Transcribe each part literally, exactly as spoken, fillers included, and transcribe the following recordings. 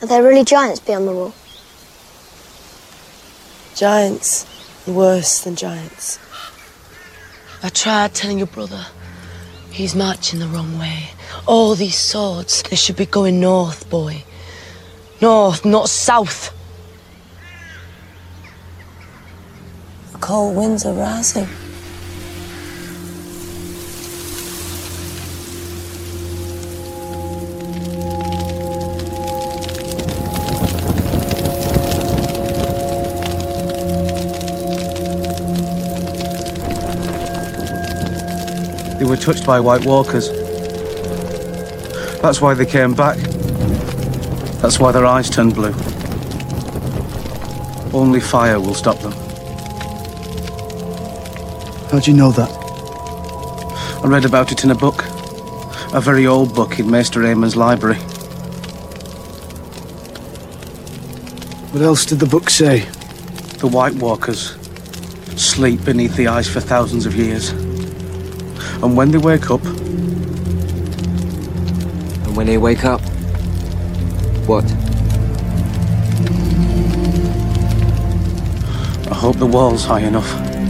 Are there really giants beyond the wall? Giants are worse than giants. I tried telling your brother. He's marching the wrong way. All these swords, they should be going north, boy. North, not south. The cold winds are rising. They were touched by White Walkers. That's why they came back. That's why their eyes turned blue. Only fire will stop them. How'd you know that? I read about it in a book. A very old book in Maester Aemon's library. What else did the book say? The White Walkers sleep beneath the ice for thousands of years. And when they wake up... And when they wake up, what? I hope the wall's high enough.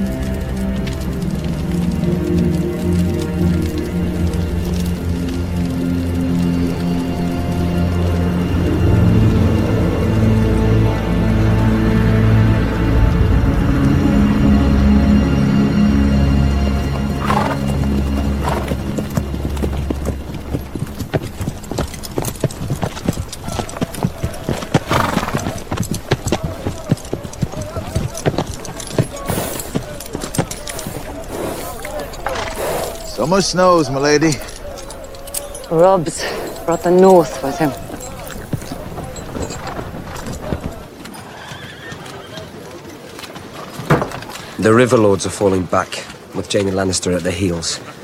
Summer snows, my lady. Rob's brought the north with him. The Riverlords are falling back, with Jaime Lannister at their heels.